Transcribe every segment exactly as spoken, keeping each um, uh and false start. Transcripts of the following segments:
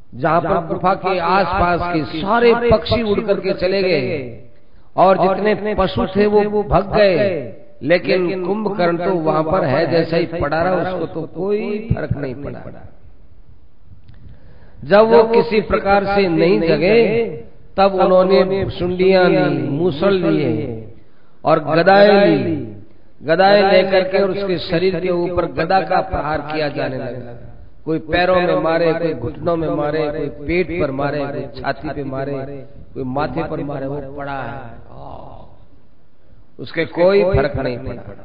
जहां पर गुफा के आसपास के सारे पक्षी उड़ करके चले गए और जितने पशु थे वो भग गए, लेकिन कुंभकर्ण तो वहां पर है जैसा ही पड़ा रहा, उसको तो कोई फर्क नहीं पड़ा। जब वो किसी प्रकार से नहीं जगे तब उन्होंने सुंडियां ली, मूसल लिए और गदाएं ली। गदाएं लेकर के और उसके शरीर के ऊपर गदा का प्रहार किया जाने लगा। कोई पैरों में मारे, कोई घुटनों में मारे, कोई पेट पर मारे, कोई छाती पे मारे, कोई माथे पर मारे। वो पड़ा है, उसके कोई फर्क नहीं पड़ा।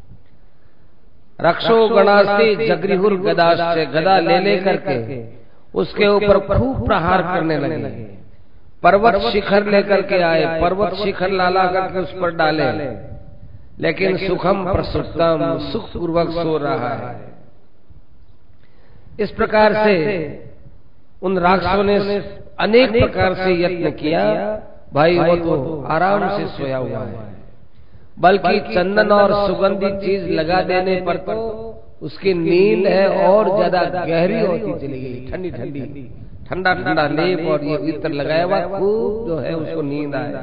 रक्षो गणास्ते जगरिहुर गदाश्च, गदा ले ले करके उसके ऊपर खूब प्रहार करने लगे। पर्वत शिखर लेकर के आए, पर्वत शिखर लाला करके उस पर डाले, लेकिन सुखम प्रसुप्तम, सुख पूर्वक सो रहा है। इस प्रकार से उन राक्षसों ने अनेक प्रकार से यत्न किया, भाई वो तो आराम से सोया हुआ है, बल्कि चंदन और सुगंधित चीज लगा देने पर तो उसकी नींद है और ज्यादा गहरी होती चली गई। ठंडी ठंडी ठंडा ठंडा लेप और ये इत्र लगाया हुआ खूब जो है उसको नींद आए।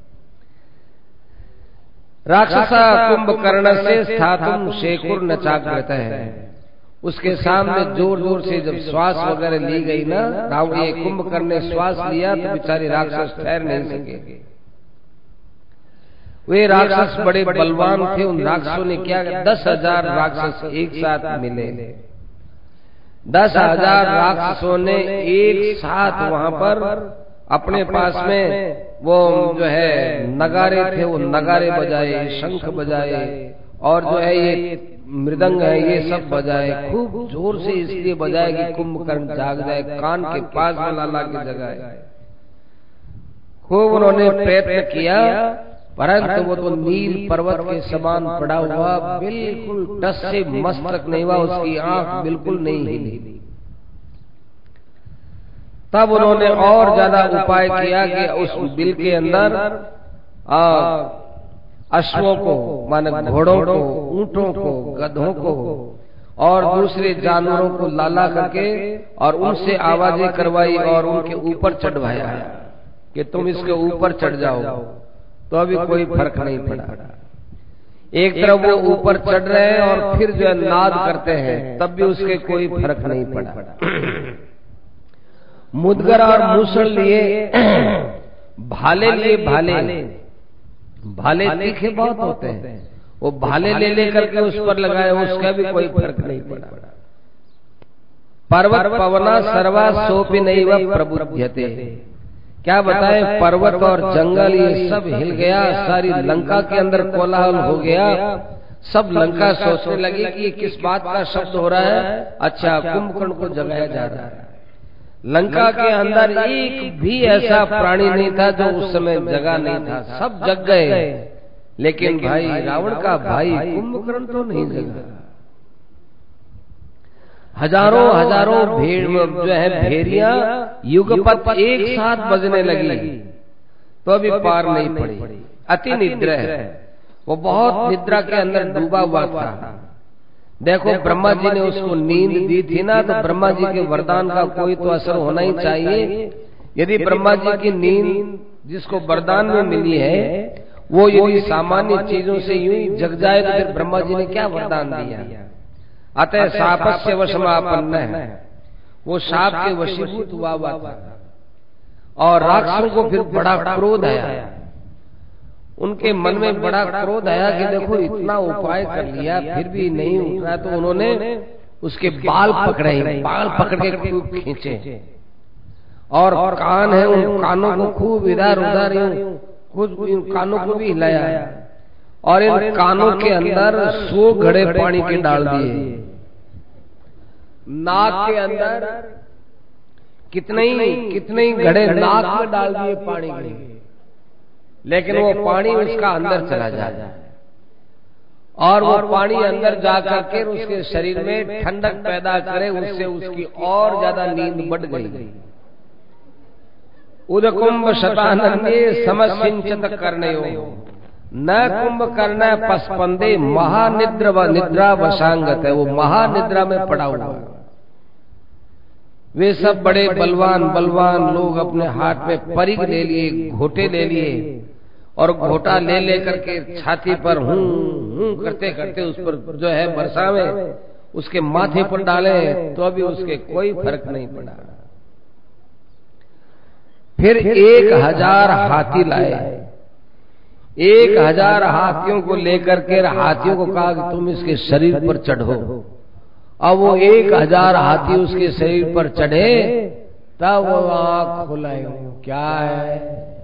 राक्षसा कुंभकर्ण से स्थातुम शेकुर न जागृत है, उसके सामने जोर जोर से जब श्वास वगैरह ली गई ना, रावण ये कुंभकर्ण ने श्वास लिया तो बेचारे राक्षस ठहर नहीं सके। वे राक्षस बड़े बलवान थे। उन राक्षसों ने क्या किया, दस हजार राक्षस एक साथ मिले। दस हजार राक्षसों ने एक साथ वहां पर अपने पास में वो जो है नगारे थे, वो नगारे बजाए, शंख बजाए और जो है ये मृदंग है ये सब बजाए। खूब जोर से इसलिए बजाए कि कुंभकर्ण जाग जाए, कान के पास में लाला की जगह। खूब उन्होंने प्रयत्न किया, परंतु वो तो नील पर्वत के समान पड़ा हुआ, बिल्कुल टस से मस्तक नहीं हुआ, उसकी आंख बिल्कुल नहीं हिली। तब उन्होंने और ज्यादा उपाय किया कि उस बिल के अंदर अश्वों को, माने घोड़ों को, ऊंटों को, गधों को और दूसरे जानवरों को लाला करके और उनसे आवाजें करवाई और उनके ऊपर चढ़वाया कि तुम इसके ऊपर चढ़ जाओ। तो अभी कोई फर्क नहीं पड़ा। एक तरफ वो ऊपर चढ़ रहे हैं और फिर जो है नाद करते हैं, तब भी उसके कोई फर्क नहीं पड़ा। मुदगर और मूसल लिए, भाले लिए, भाले भाले तीखे बहुत होते हैं, वो भाले ले लेकर के उस पर लगाए, उसका भी कोई फर्क नहीं पड़ा। पर्वत पवना सर्वा सोपि नैव प्रबुध्यते, क्या बताएं, पर्वत और जंगल ये सब हिल गया, सारी लंका के अंदर कोलाहल हो गया। सब लंका सोचने लगी कि ये किस बात का शब्द हो रहा है। अच्छा, कुंभकर्ण को जगाया जा रहा है। लंका के अंदर एक भी ऐसा प्राणी नहीं था जो उस समय जगा नहीं था, सब जग गए, लेकिन भाई रावण का भाई कुंभकर्ण तो नहीं जगा। हजारों हजारों भेड़ जो है भेड़ियां युगपत एक साथ बजने लगी, तो अभी पार नहीं पड़ी। अति निद्रा है, वो बहुत निद्रा के अंदर डूबा हुआ था। देखो ब्रह्मा जी ने उसको नींद दी थी ना, तो ब्रह्मा जी के वरदान का कोई तो असर होना ही चाहिए। यदि ब्रह्मा जी की नींद जिसको वरदान में मिली है वो यदि सामान्य चीजों से यूं ही जग जाए तो फिर ब्रह्मा जी ने क्या वरदान दिया। अतः शापस्य वशमापन्न है, वो शाप के वशीभूत हुआ हुआ था। और राक्षसों को फिर बड़ा क्रोध आया, उनके मन में बड़ा क्रोध आया कि देखो इतना उपाय कर लिया फिर भी नहीं उठ रहा, तो उन्होंने उसके बाल पकड़े, बाल पकड़ के खूब खींचे और कान है उन कानों को खूब इधर उधर खुद कानों को भी हिलाया और इन कानों के अंदर सौ घड़े पानी के डाल दिए। नाक के अंदर कितने ही कितने ही घड़े नाक में डाल दिए पानी के, लेकिन वो पानी उसका अंदर चला जाए और वो पानी अंदर जाकर के उसके शरीर में ठंडक पैदा करे, उससे उसकी और ज्यादा नींद बढ़ गई। उदकुंभ शतानंदे समसिंचत करनयो न कुंभ करना पसपंदे महानिद्र व निद्रा वशांगत है, वो महानिद्रा में पड़ा हुआ। वे सब बड़े बलवान बलवान लोग अपने हाथ में परिग ले लिए, घोटे ले लिए, और घोटा ले लेकर के छाती पर हूं हूं करते करते उस पर जो है बरसावे, उसके माथे पर डाले, तो अभी उसके कोई फर्क नहीं पड़ा। फिर एक हजार हाथी लाए, एक हजार हाथियों को लेकर के हाथियों को कहा कि तुम इसके शरीर पर चढ़ो। अब वो एक हजार हाथी उसके शरीर पर चढ़े, तब वो आंख खोलाए, क्या है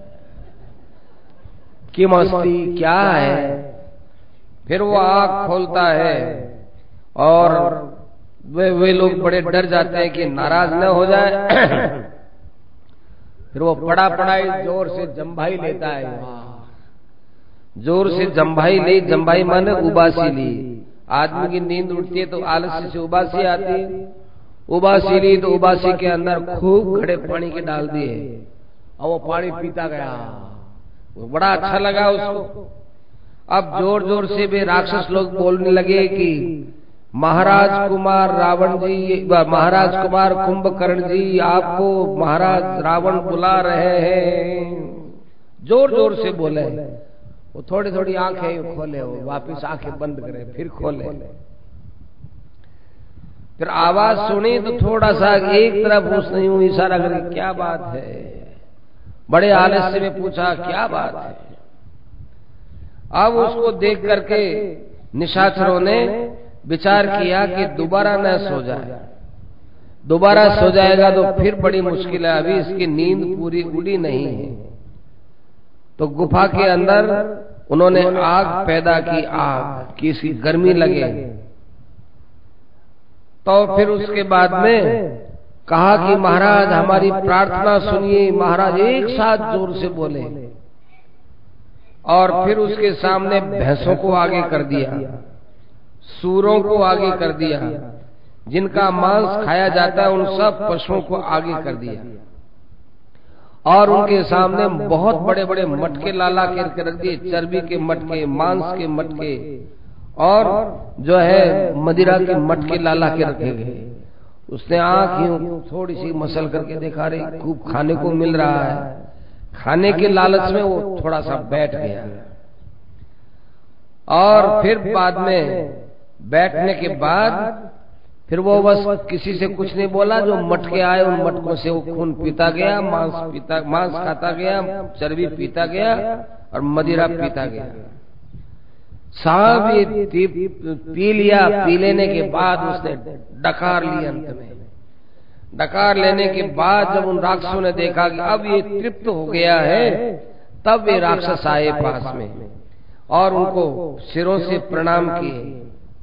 कि मस्ती क्या है। फिर वो आंख खोलता है और वे वे लोग बड़े डर जाते हैं कि नाराज न हो जाए। फिर वो पड़ा पड़ाई जोर से जम्भाई लेता है, जोर से जम्भाई ली, जम्भाई माने उबासी ली। आदमी की नींद उठती है तो आलस्य से उबासी आती है, उबासी ली तो उबासी के अंदर खूब घड़े पानी के डाल दिए और वो पानी पीता गया, वो बड़ा अच्छा लगा उसको। अब जोर जोर से भी राक्षस लोग बोलने लगे कि महाराज कुमार रावण जी, महाराज कुमार कुंभकर्ण जी, आपको महाराज रावण बुला रहे हैं। जोर जोर से बोले। वो थोड़ी थोड़ी आंखें खोले, वो वापिस आंखें बंद करे, फिर खोले, फिर आवाज सुनी तो थोड़ा सा एक तरफ उसने यूं इशारा करके क्या बात है, बड़े आलस्य में पूछा क्या बात है। अब उसको देख करके निशाचरों ने विचार किया कि दोबारा न सो जाए, दोबारा सो जाएगा तो फिर बड़ी मुश्किल है, अभी इसकी नींद पूरी उड़ी नहीं है। तो गुफा के अंदर उन्होंने आग पैदा की, आग की इसकी गर्मी लगे। तो फिर उसके बाद में कहा कि महाराज हमारी प्रार्थना सुनिए। महाराज एक साथ जोर से बोले और फिर उसके सामने भैंसों को आगे कर दिया, सूरों को आगे कर दिया, जिनका मांस खाया जाता है उन सब पशुओं को आगे कर दिया, और उनके सामने बहुत बड़े बड़े मटके लाला करके रख दिए, चर्बी के मटके, मांस के मटके, और जो है मदिरा के मटके लाला के रखे गए। उसने आंख यूं थोड़ी सी मसल करके देखा, रही खूब खाने को मिल रहा है, खाने के लालच में वो थोड़ा सा बैठ गया। और फिर बाद में बैठने के बाद फिर वो बस किसी से कुछ नहीं बोला, जो मटके आए उन मटकों से वो खून पीता गया, मांस पीता, मांस खाता गया, चर्बी पीता गया और मदिरा पीता गया। साहब ये पी लिया, पी लेने के बाद उसने डकार लिया। अंत में डकार लेने के बाद जब उन राक्षसों ने देखा कि अब ये तृप्त हो गया है, तब वे राक्षस आए पास में और उनको सिरों से प्रणाम किए।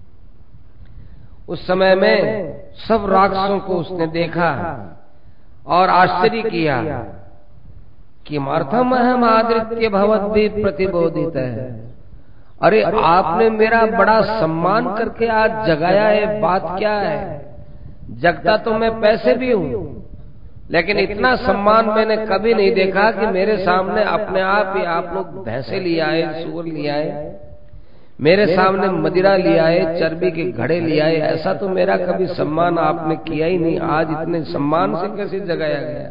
उस समय में सब राक्षसों को उसने देखा और आश्चर्य किया कि मर्थम अहम आदृत्य भवद्भि प्रतिबोधित है। अरे आपने मेरा बड़ा सम्मान करके आज जगाया है, बात क्या है? जगता तो मैं पैसे भी हूं, लेकिन इतना सम्मान मैंने कभी नहीं देखा कि मेरे सामने अपने आप ही आप लोग भैंसे ले आए, सूअर ले आए, मेरे सामने मदिरा ले आए, चर्बी के घड़े ले आए। ऐसा तो मेरा कभी सम्मान आपने किया ही नहीं, आज इतने सम्मान से कैसे जगाया गया?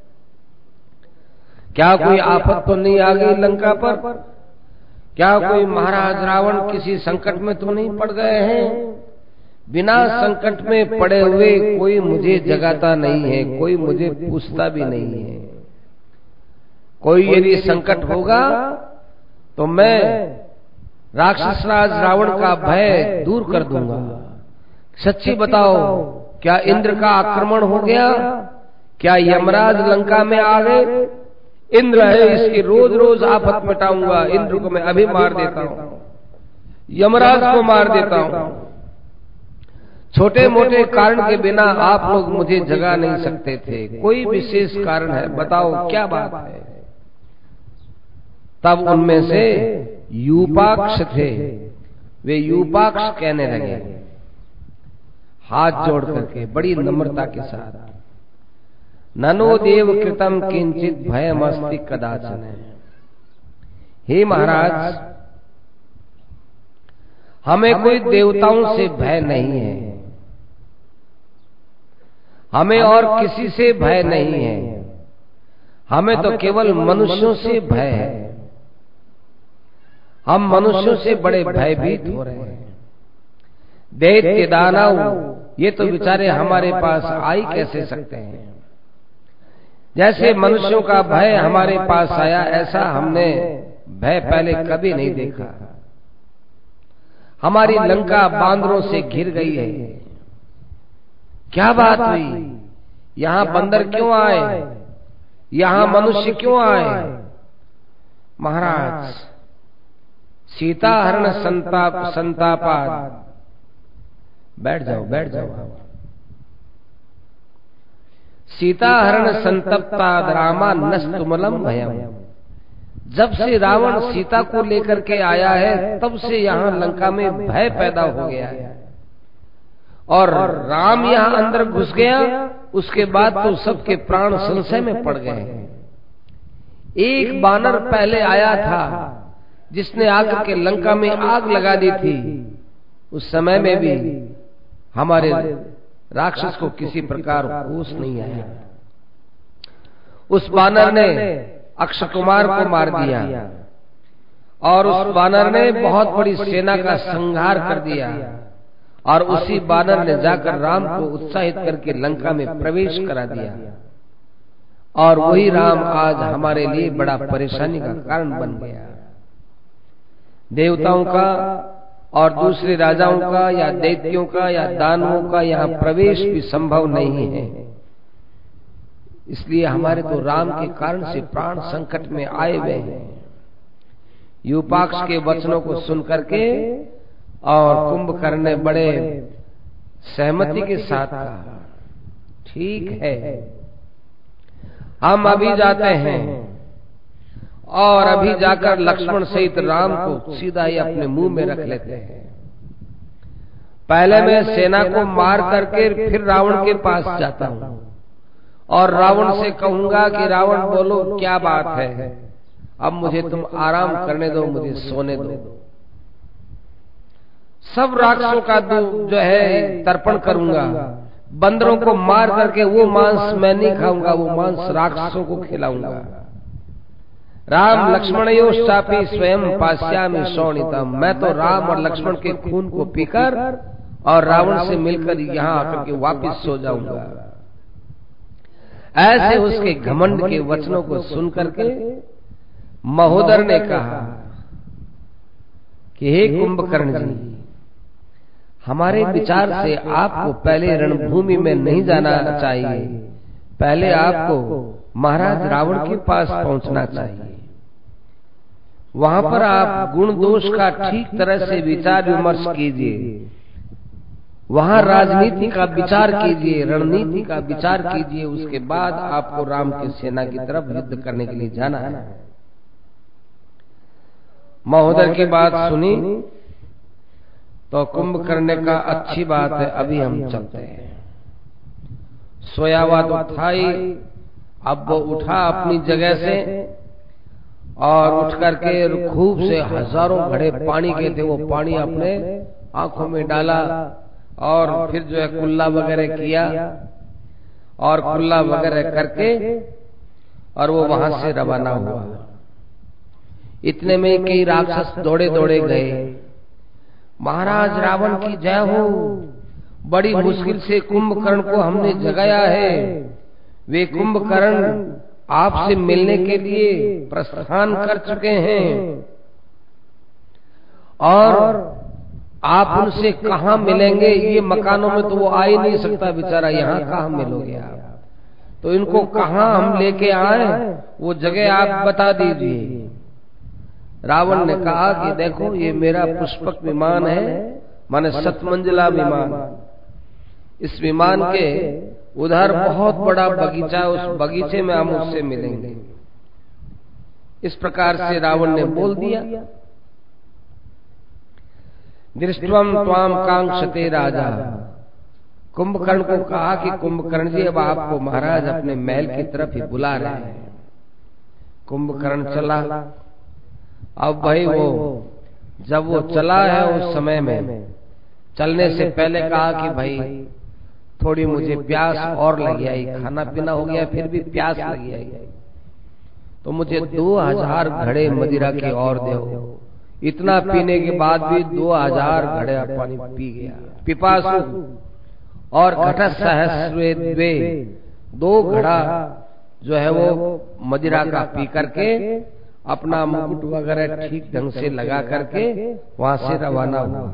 क्या कोई आफत तो नहीं आ गई लंका पर? क्या कोई महाराज रावण किसी संकट में तो नहीं पड़ गए हैं? बिना संकट में पड़े हुए कोई मुझे जगाता नहीं है, कोई मुझे पूछता भी नहीं है। कोई यदि संकट होगा तो मैं राक्षस राज रावण का भय दूर कर दूंगा। सच्ची बताओ, क्या इंद्र का आक्रमण हो गया? क्या यमराज लंका में आ गए? इंद्र है, इसकी रोज रोज आफत मिटाऊंगा। इंद्र को मैं अभी मार देता हूं, यमराज को मार देता हूं। छोटे मोटे कारण के बिना आप लोग मुझे जगा नहीं सकते थे, कोई विशेष कारण है, बताओ क्या बात है? तब उनमें से यूपाक्ष थे, वे यूपाक्ष कहने लगे हाथ जोड़ करके बड़ी नम्रता के साथ, ननो देव कृतम किंचित भयमस्ति कदाचन। हे महाराज, हमें कोई देवताओं से भय नहीं है, हमें और किसी से भय नहीं है, हमें तो केवल मनुष्यों से भय है। हम मनुष्यों से बड़े भयभीत हो रहे हैं। दैत्य दानव ये तो बेचारे हमारे पास आ ही कैसे सकते हैं। जैसे मनुष्यों का भय हमारे पास आया, ऐसा हमने भय पहले कभी नहीं देखा। हमारी लंका बांदरों से घिर गई है। क्या बात हुई? यहां बंदर क्यों आए? यहां मनुष्य क्यों आए? महाराज, सीता हरण संताप संतापाद। बैठ जाओ, बैठ जाओ। सीता हरण संतप्ताद रामा नस्तुमलम भयम। जब से रावण सीता को लेकर के आया है, तब से यहां लंका में भय पैदा हो गया है। और राम यहां अंदर घुस गया, उसके बाद तो सबके प्राण संशय में पड़ गए। एक बानर पहले आया था जिसने आकर के लंका में आग लगा दी थी। उस समय में भी हमारे राक्षस को किसी प्रकार होश नहीं आया। उस बानर ने अक्षय कुमार को मार दिया और उस बानर ने बहुत बड़ी सेना का संहार कर दिया। और उसी बानर ने जाकर राम को उत्साहित करके लंका में प्रवेश करा दिया। और वही राम आज हमारे लिए बड़ा परेशानी का कारण बन गया। देवताओं का और दूसरे राजाओं का या दैत्यों का या दानवों का यहाँ प्रवेश भी संभव नहीं है। इसलिए हमारे तो राम के कारण से प्राण संकट में आए हुए हैं। यूपाक्ष के वचनों को सुन करके और कुंभकर्ण ने बड़े सहमति के साथ कहा, ठीक है, हम अभी जाते हैं। और अभी जाकर लक्ष्मण सहित राम को सीधा ही अपने मुंह में रख लेते हैं। पहले मैं सेना को मार करके फिर रावण के पास जाता हूं और रावण से कहूंगा कि रावण बोलो क्या बात है, अब मुझे तुम आराम करने दो, मुझे सोने दो। सब राक्षसों का जो है तर्पण करूंगा। बंदरों को मार करके वो मांस मैं नहीं खाऊंगा, वो मांस राक्षसों को खिलाऊंगा। राम लक्ष्मणयोश्चापि स्वयं पास्यामि शोणितम। मैं तो राम और लक्ष्मण के खून को पीकर और रावण से मिलकर यहाँ आकर के वापिस सो जाऊंगा। ऐसे उसके घमंड के वचनों को सुन करके महोदर ने कहा कि हे कुंभकर्ण जी, हमारे विचार से आपको पहले रणभूमि में नहीं जाना चाहिए, पहले आपको महाराज रावण के पास पहुंचना चाहिए। वहां पर आप गुण दोष का ठीक तरह से विचार विमर्श कीजिए। वहां राजनीति का विचार कीजिए, रणनीति का विचार कीजिए। उसके बाद आपको राम की सेना की तरफ युद्ध करने के लिए जाना है। महोदय की बात सुनी तो कुंभकर्ण ने कहा, अच्छी बात है, अभी हम चलते हैं। सोया हुआ तो था ही, अब वो उठा अपनी जगह से और उठ करके खूब से हजारों घड़े पानी के थे, वो पानी अपने आंखों में डाला और फिर जो है कुल्ला वगैरह किया और कुल्ला वगैरह करके और वो वहां से रवाना हुआ। इतने में कई राक्षस दौड़े दौड़े गए। महाराज रावण की जय हो, बड़ी मुश्किल से कुंभकर्ण को हमने जगाया है। वे कुंभकर्ण आपसे मिलने के लिए प्रस्थान कर चुके हैं और आप उनसे कहां मिलेंगे? ये मकानों में तो वो आ ही नहीं सकता बेचारा, यहाँ कहां मिलोगे आप? तो इनको कहां हम लेके आए, वो जगह आप बता दीजिए। रावण ने कहा कि देखो, ये मेरा पुष्पक विमान है, माने सतमंजिला विमान। इस विमान के उधर बहुत बड़ा बगीचा, उस बगीचे में हम उससे मिलेंगे। इस प्रकार से रावण ने बोल दिया। दृष्टवम त्वाम कांक्षते राजा। कुंभकर्ण को कहा कि कुंभकर्ण जी, अब आपको महाराज अपने महल की तरफ ही बुला रहे हैं। कुंभकर्ण चला। अब भाई वो जब वो चला है, उस समय में चलने से पहले कहा कि भाई थोड़ी मुझे प्यास और लगी आई, खाना पीना हो गया फिर भी प्यास लगी आई, तो मुझे दो हजार घड़े मदिरा के और दो। इतना पीने के बाद भी दो हजार घड़े पानी पी गया। पिपासु और घटस सहस्वे द्वे, दो घड़ा जो है वो मदिरा का पी करके अपना मुकुट वगैरह ठीक ढंग से लगा करके वहां से रवाना हुआ।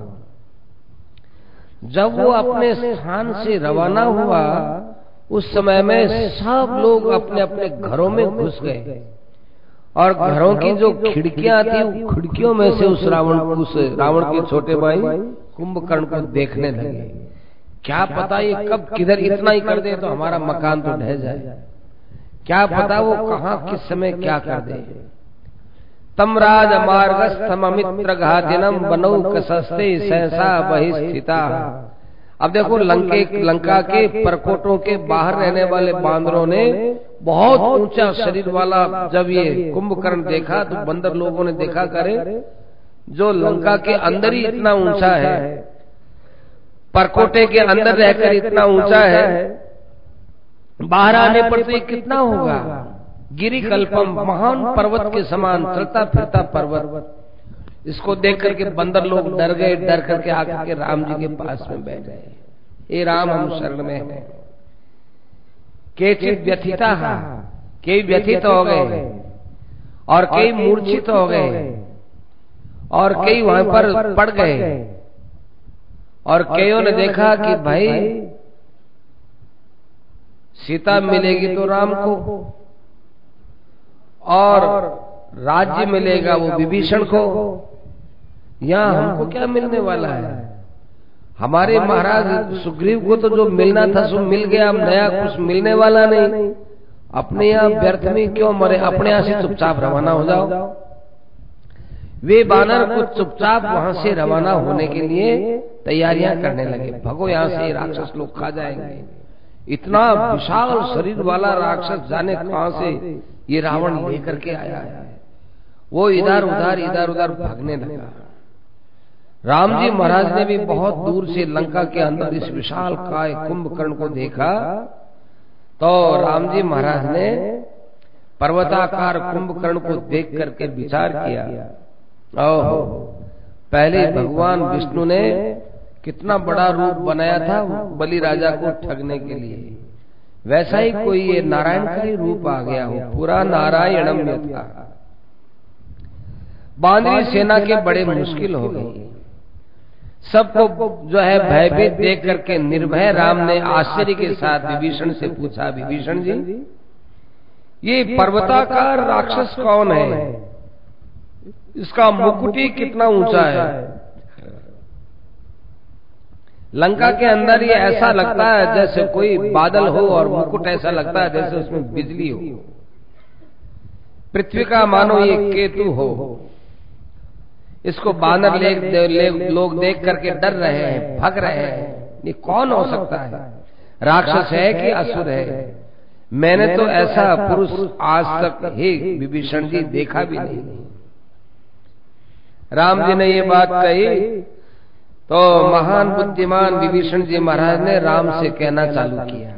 जब वो अपने स्थान से रवाना हुआ उस समय में सब लोग अपने अपने घरों में घुस गए और घरों की जो खिड़कियां थी खिड़कियों में से उस रावण उस रावण के छोटे भाई कुंभकर्ण को देखने लगे। क्या पता ये कब किधर इतना ही कर दे तो हमारा मकान तो ढह जाए, क्या पता वो कहाँ किस समय क्या कर दे। तमराज मार्गस्थमित्र घातिनम बनौ कसस्ते सहसा बहिस्थिता। अब देखो लंके लंका के परकोटों के बाहर रहने वाले बांदरों ने बहुत ऊंचा शरीर वाला जब ये कुंभकर्ण देखा तो बंदर लोगों ने देखा करे जो लंका के अंदर ही इतना ऊंचा है, परकोटे के अंदर रहकर इतना ऊंचा है, बाहर आने पर तो ये कितना होगा। गिरी कल्पम, महान पर्वत के समान चलता फिरता पर्वत। इसको देख करके बंदर लोग डर गए, डर करके आकर के राम जी के पास में बैठ गए। हे राम हम शरण में हैं। केचित व्यथिता, कई व्यथित हो गए और कई मूर्छित हो गए और कई वहां पर पड़ गए और कईयों ने देखा कि भाई सीता मिलेगी तो राम को और राज्य मिलेगा वो विभीषण को, यहाँ हमको क्या मिलने वाला है। हमारे महाराज सुग्रीव को तो जो मिलना था सो मिल गया, अब नया कुछ मिलने वाला नहीं। अपने यहाँ व्यर्थ में क्यों मरे, अपने यहाँ से चुपचाप रवाना हो जाओ। वे बानर कुछ चुपचाप वहां से रवाना होने के लिए तैयारियां करने लगे। भगो यहाँ से राक्षस लोग खा जाएंगे। इतना विशाल शरीर वाला राक्षस जाने कहां से ये रावण लेकर के आया है। वो इधर उधर इधर उधर भागने लगा। राम जी महाराज ने भी बहुत दूर से लंका के अंदर इस विशाल काय कुंभकर्ण को देखा तो राम जी महाराज ने पर्वताकार कुंभकर्ण को देख करके विचार किया, ओहो पहले भगवान विष्णु ने कितना बड़ा रूप बनाया था बलि राजा को ठगने के लिए, वैसा ही कोई ये नारायण का ही रूप आ गया हो, पूरा नारायणम यथा। बानरी सेना के बड़े मुश्किल हो गई। सबको जो है भयभीत देख करके निर्भय राम ने आश्चर्य के साथ विभीषण से पूछा, विभीषण जी ये पर्वताकार राक्षस कौन है, इसका मुकुट ही कितना ऊंचा है। लंका के अंदर ये ऐसा लगता है जैसे कोई बादल हो और मुकुट ऐसा लगता है जैसे उसमें बिजली हो। पृथ्वी का मानो ये केतु हो। इसको बानर ले, ले, लोग देख करके डर रहे हैं, भग रहे हैं। ये कौन हो सकता है, राक्षस है कि असुर है। मैंने तो ऐसा पुरुष आज तक हे विभीषण जी देखा भी नहीं। राम जी ने ये बात कही तो महान बुद्धिमान विभीषण जी महाराज ने राम से कहना चालू किया,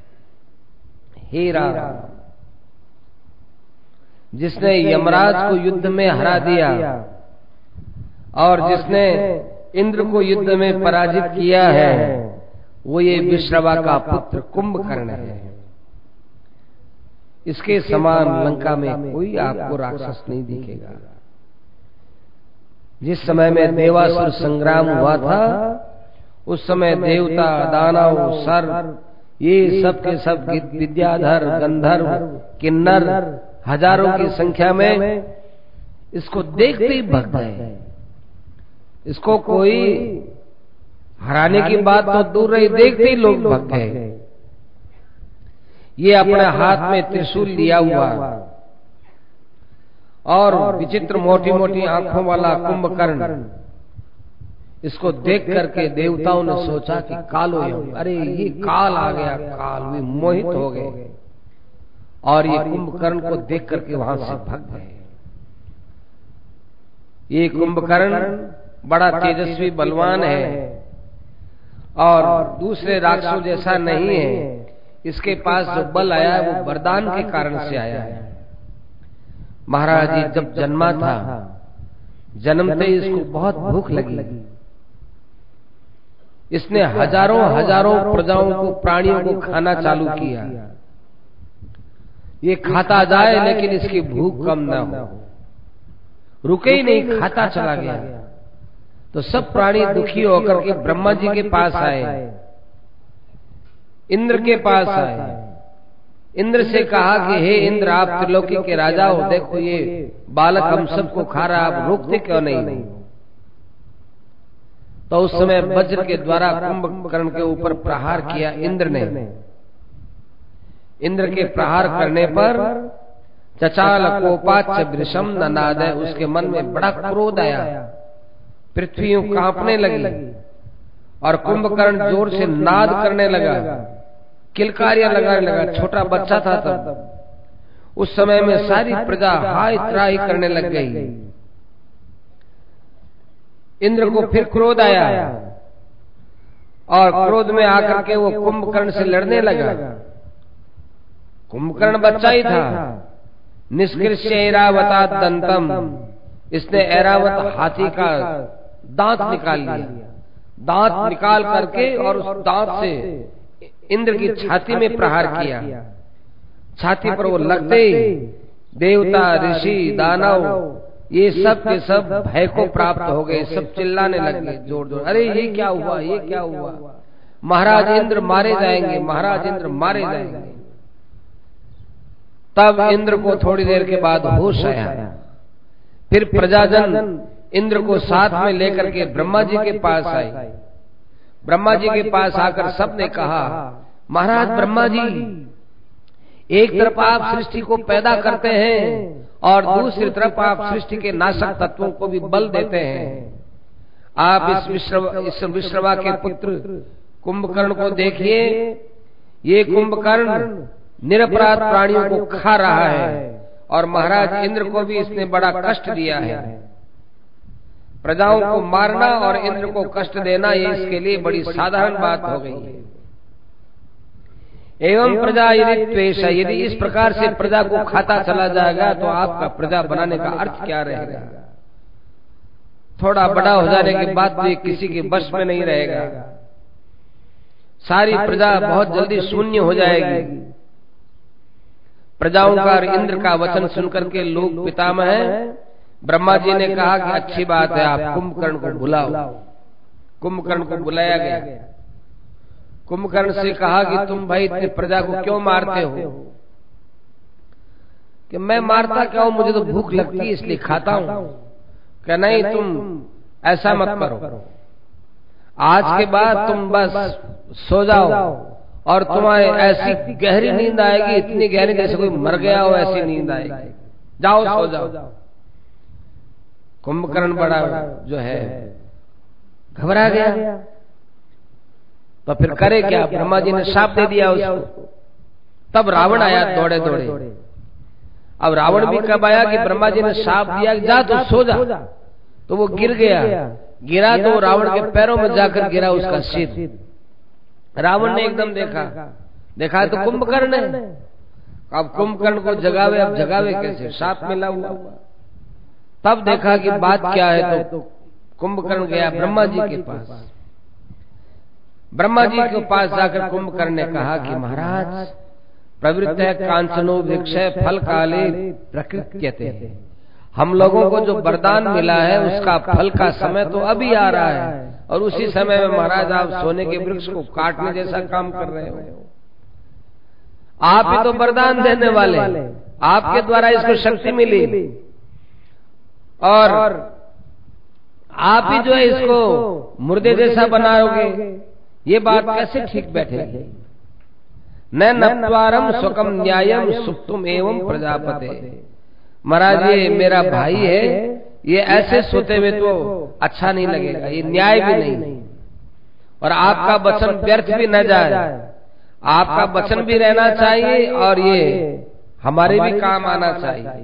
हे राम, जिसने यमराज को युद्ध में हरा दिया और जिसने इंद्र को युद्ध में पराजित किया है वो ये विश्रवा का पुत्र कुंभकर्ण है। इसके समान लंका में कोई आपको राक्षस नहीं दिखेगा। जिस समय में देवासुर संग्राम हुआ था उस समय देवता, दानव, सर्प ये सब के सब विद्याधर, गंधर्व, किन्नर हजारों की संख्या में इसको देखते ही भग गए। इसको कोई हराने की बात तो दूर रही, देखते ही लोग भग गए। ये अपने हाथ में त्रिशूल लिया हुआ और विचित्र मोटी मोटी आंखों वाला कुंभकर्ण, इसको देख करके देवताओं ने सोचा कि कालो यम, अरे ये काल आ गया, काल। वे मोहित हो गए और ये कुंभकर्ण को देख करके वहां से भग गए। ये कुंभकर्ण बड़ा तेजस्वी बलवान है और दूसरे राक्षसों जैसा नहीं है। इसके पास जो बल आया है वो वरदान के कारण से आया है। महाराज जी जब जन्मा था, जन्मते ही इसको बहुत भूख लगी। इसने हजारों हजारों प्रजाओं को, प्राणियों को खाना चालू किया। ये खाता जाए लेकिन इसकी भूख कम ना हो, रुके ही नहीं, खाता चला गया। तो सब प्राणी दुखी होकर के ब्रह्मा जी के पास आए, इंद्र के पास आए। इंद्र से कहा कि हे इंद्र, आप त्रिलोकी के राजा हो, देखो ये बालक हम सबको खा रहा, आप रोकते क्यों नहीं? तो उस समय वज्र के द्वारा कुंभकर्ण के ऊपर प्रहार किया इंद्र ने। इंद्र के प्रहार करने पर चचाल कोपाच वृषम ननादय, उसके मन में बड़ा क्रोध आया, पृथ्वी कांपने लगी और कुंभकर्ण जोर से नाद करने लगा, किलकारियां लगाने लगा। छोटा बच्चा था तब। उस समय में सारी प्रजा हाय त्राही करने लग गई। इंद्र को फिर क्रोध आया और क्रोध में आकर के वो कुंभकर्ण से लड़ने लगा। कुंभकर्ण बच्चा ही था। निष्कृष्य ऐरावता दंतम, इसने ऐरावत हाथी का दांत निकाल लिया। दांत निकाल करके और उस दांत से इंद्र की छाती में प्रहार किया। छाती पर वो लगते ही देवता, ऋषि, दानव ये सब के सब भय को प्राप्त हो गए। सब चिल्लाने लगे जोर जोर, अरे ये क्या हुआ, ये क्या हुआ, महाराज इंद्र मारे जाएंगे, महाराज इंद्र मारे जाएंगे। तब इंद्र को थोड़ी देर के बाद होश आया। फिर प्रजाजन इंद्र को साथ में लेकर के ब्रह्मा जी के पास आई। ब्रह्मा जी के पास आकर सबने कहा, महाराज ब्रह्मा जी, एक तरफ आप सृष्टि को पैदा करते हैं और दूसरी तरफ आप सृष्टि के नाशक तत्वों को भी बल देते हैं। आप इस विश्रवा, इस विश्रवा के पुत्र कुंभकर्ण को देखिए। ये कुंभकर्ण निरपराध प्राणियों को खा रहा है और महाराज इंद्र को भी इसने बड़ा कष्ट दिया है। प्रजाओं को मारना और इंद्र को कष्ट देना ये इसके लिए बड़ी साधारण बात हो गई है। एवं प्रजा यदि त्वेष, यदि इस प्रकार से प्रजा को खाता चला जाएगा तो आपका प्रजा बनाने का अर्थ क्या रहेगा? थोड़ा बड़ा हो जाने के बाद तो ये किसी के बस में नहीं रहेगा। सारी प्रजा बहुत जल्दी शून्य हो जाएगी। प्रजाओं का और इंद्र का वचन सुनकर के लोग पितामह ब्रह्मा जी ने कहा कि अच्छी बात है, आप कुंभकर्ण को बुलाओ। कुंभकर्ण को बुलाया गया। कुंभकर्ण से कहा कि तुम भाई इतनी प्रजा को क्यों मारते हो? कि मैं मारता क्या हूं, मुझे तो भूख लगती है इसलिए खाता हूं। क्या नहीं, तुम ऐसा मत करो, आज के बाद तुम बस सो जाओ और तुम्हारे ऐसी गहरी नींद आएगी, इतनी गहरी जैसे कोई मर गया हो ऐसी नींद आएगी, जाओ सो जाओ। कुंभकर्ण बड़ा जो है घबरा गया। तो फिर करे क्या? ब्रह्मा जी ने शाप दे दिया उसको। तब रावण आया दौड़े दौड़े। अब रावण भी कब आया कि ब्रह्मा जी ने शाप दिया जा तो सो जा, तो वो गिर गया। गिरा तो रावण के पैरों में जाकर गिरा उसका सिर। रावण ने एकदम देखा, देखा तो कुंभकर्ण है। अब कुंभकर्ण को जगावे, अब जगावे कैसे, शाप मिला हुआ। तब देखा कि बात क्या है, तो कुंभकर्ण गया ब्रह्मा जी के पास। ब्रह्मा जी के पास जाकर कुंभकर्ण ने कहा कि महाराज, प्रवृत्त है कांचनो वृक्षय फल काले प्रकृत्यते, हम लोगों को जो वरदान मिला है उसका फल का समय तो अभी आ रहा है और उसी समय में महाराज आप सोने के वृक्ष को काटने जैसा काम कर रहे हो। आप ही तो वरदान देने वाले, आपके द्वारा इसको शक्ति मिली और आप ही जो है इसको मुर्दे जैसा बनाओगे, ये बात कैसे ठीक बैठेगी? न नत्वारम स्वकम न्यायम सुप्तुम एवं प्रजापते। महाराज ये मेरा भाई है, ये ऐसे सोते हुए तो अच्छा नहीं लगेगा, ये न्याय भी नहीं और आपका वचन व्यर्थ भी न जाए। आपका वचन भी रहना चाहिए और ये हमारे भी काम आना चाहिए।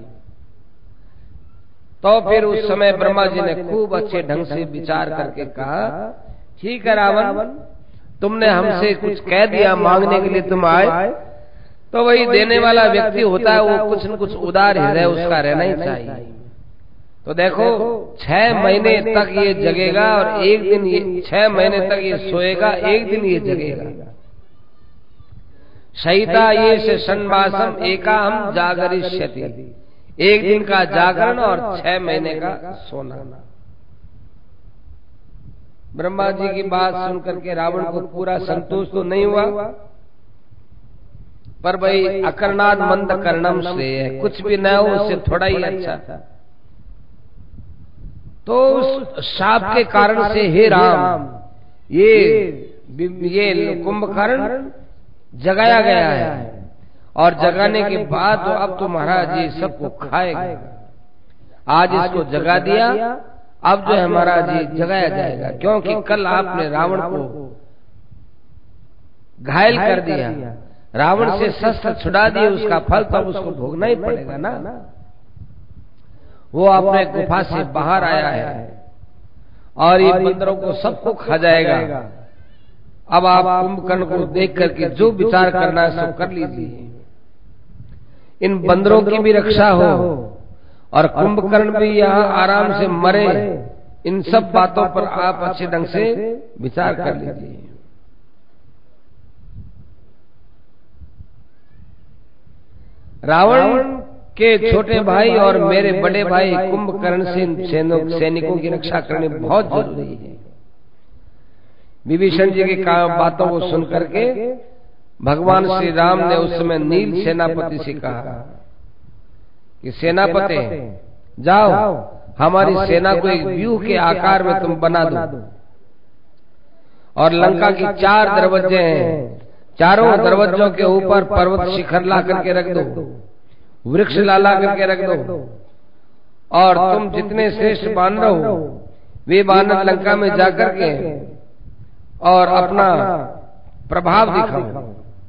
तो फिर उस समय ब्रह्मा जी ने खूब अच्छे ढंग से विचार करके कहा, ठीक है रावण, तुमने हमसे कुछ कह दिया, मांगने के लिए तुम आए, तो वही देने वाला व्यक्ति होता है, वो कुछ न कुछ उदार हृदय उसका रहना ही चाहिए। तो देखो, छह महीने तक ये जगेगा और एक दिन ये छह महीने तक ये सोएगा, एक दिन ये जगेगा। शयिता ये से षण्मासम एका हम जागरिष्यति, एक दिन का जागरण और छह महीने का सोना। ब्रह्मा जी की बात सुनकर के रावण को पूरा संतोष तो नहीं हुआ, पर भाई अकर्णाद मंद कर्णम श्रेय, कुछ भी न हो उससे थोड़ा ही अच्छा था। तो उस शाप के कारण से हे राम, ये ये कुंभकर्ण जगाया गया है, और जगाने के बाद तो अब तो महाराज जी सबको खाएगा। आज इसको जगा दिया, अब जो है महाराज जी जगाया जाएगा, क्योंकि कल आपने रावण को घायल कर दिया, रावण से शस्त्र छुड़ा दिए, उसका फल तब उसको भोगना ही पड़ेगा ना। वो अपने गुफा से बाहर आया है और ये बंदरों को सबको खा जाएगा। अब आप कुंभकर्ण को देख करके जो विचार करना है सब कर लीजिए, इन बंदरों की भी रक्षा हो और कुंभकर्ण भी यहाँ आराम से मरे। इन सब बातों पर आप अच्छे ढंग से विचार कर लीजिए। रावण के छोटे भाई और मेरे बड़े भाई कुंभकर्ण से सैनिकों की रक्षा करनी बहुत जरूरी है। विभीषण जी की बातों को सुनकर के भगवान श्री राम ने उस समय नील सेनापति से कहा कि सेनापति जाओ, हमारी सेना को एक व्यूह के आकार में तुम बना दो, और लंका की चार दरवाजे हैं, चारों दरवाजों के ऊपर पर्वत शिखर ला करके रख दो, वृक्ष ला ला करके रख दो, और तुम जितने श्रेष्ठ बानर हो वे बानर लंका में जाकर के और अपना प्रभाव दिखाओ।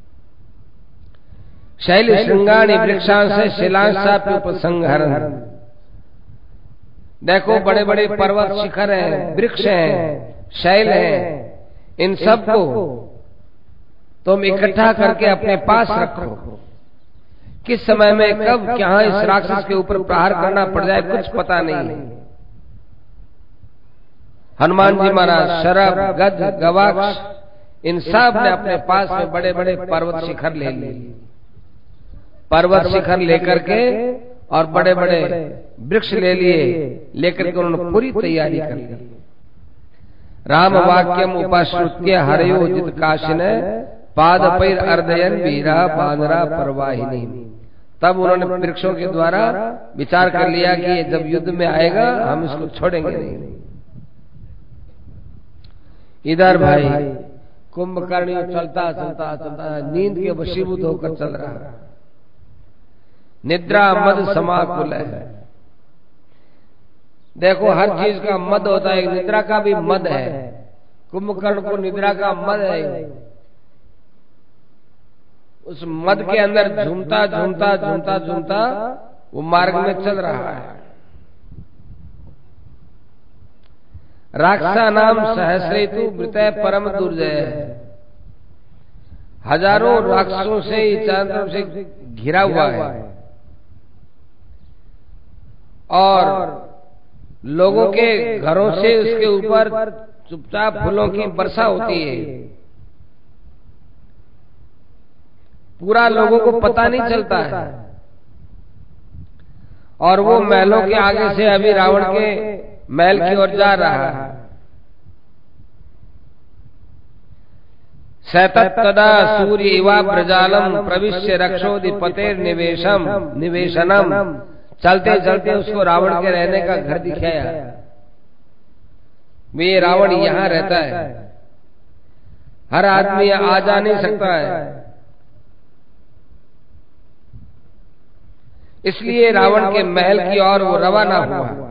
शैल श्रृंगाणी वृक्षांश शिलांशाप्युपसंहरन्, देखो बड़े बड़े पर्वत शिखर हैं, वृक्ष हैं, शैल हैं, इन सब को तुम इकट्ठा करके अपने पास रखो। किस समय में कब क्या इस राक्षस के ऊपर प्रहार करना पड़ जाए कुछ पता नहीं है। हनुमान जी महाराज, शरभ, गज, गवाक्ष, इन सब ने अपने पास में बड़े बड़े पर्वत शिखर ले लिए, पर्वत शिखर लेकर के और बड़े बड़े वृक्ष ले लिए, लेकर के उन्होंने पूरी तैयारी कर ली। राम वाक्यम उपाश्रुत्य हरयो जित काशिन पाद पैर अर्धयन वीरा बानरा परवाहिनी, तब उन्होंने वृक्षों के द्वारा विचार कर लिया कि जब युद्ध में आएगा हम इसको छोड़ेंगे नहीं। इधर भाई कुंभकर्ण चलता चलता चलता नींद के वशीभूत होकर चल रहा है, निद्रा मद समाकुल है। देखो हर चीज का मद होता है, निद्रा का भी मद है, कुंभकर्ण को निद्रा का मद है। उस मद के अंदर झूमता झूमता झूमता झूमता वो मार्ग में चल रहा है। राक्षा नाम सहस्रेतु वृतय परम दुर्जय, हजारों राक्षसों से चारों तरफ से घिरा हुआ है और लोगों के घरों से उसके ऊपर चुपचाप फूलों की वर्षा होती है। पूरा लोगों को पता नहीं चलता है, और वो महलों के आगे से अभी रावण के महल की ओर जा रहा है। सतत तदा सूर्य इवा प्रजालम प्रविश्य रक्षोधिपतेर निवेशम निवेशनम, चलते चलते उसको रावण के रहने का घर दिखाया। वे रावण यहाँ रहता है, हर आदमी आ जा नहीं सकता है, इसलिए रावण के महल की ओर वो रवाना हुआ।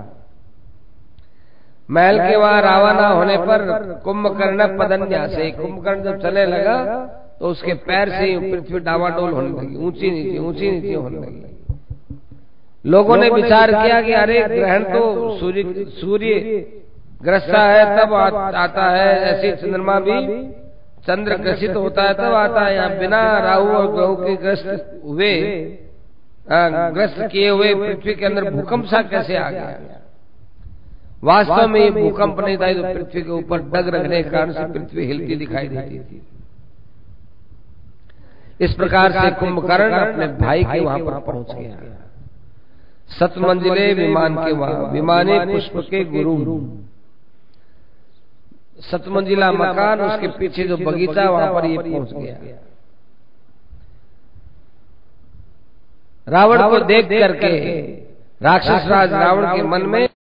महल के वहां रवाना होने पर कुंभकर्ण पदन्या से, कुंभकर्ण जब चलने लगा तो उसके पैर से ही पृथ्वी डावाडोल होने लगी, ऊंची नीचे ऊंची नीचे होने लगी। लोगों ने विचार किया कि अरे ग्रहण तो सूर्य सूर्य ग्रस्ता है तब आता है, ऐसे चंद्रमा भी चंद्र ग्रसित होता है तब आता है, यहाँ बिना राहु और ग्रहों के ग्रस्त हुए ग्रस्त किए हुए पृथ्वी के अंदर भूकंप सा कैसे आ गया? वास्तव में ये भूकंप नहीं था, तो पृथ्वी के ऊपर डग रखने के कारण से पृथ्वी हिलती दिखाई देती थी। इस प्रकार से कुंभकर्ण अपने भाई के वहां पर पहुंच गया। सतमंजिले विमान के वहां, विमाने पुष्प के गुरु, सतमंजिला मकान, उसके पीछे जो बगीचा, वहां पर ये पहुंच गया। रावण को देख करके राक्षस राज रावण के मन में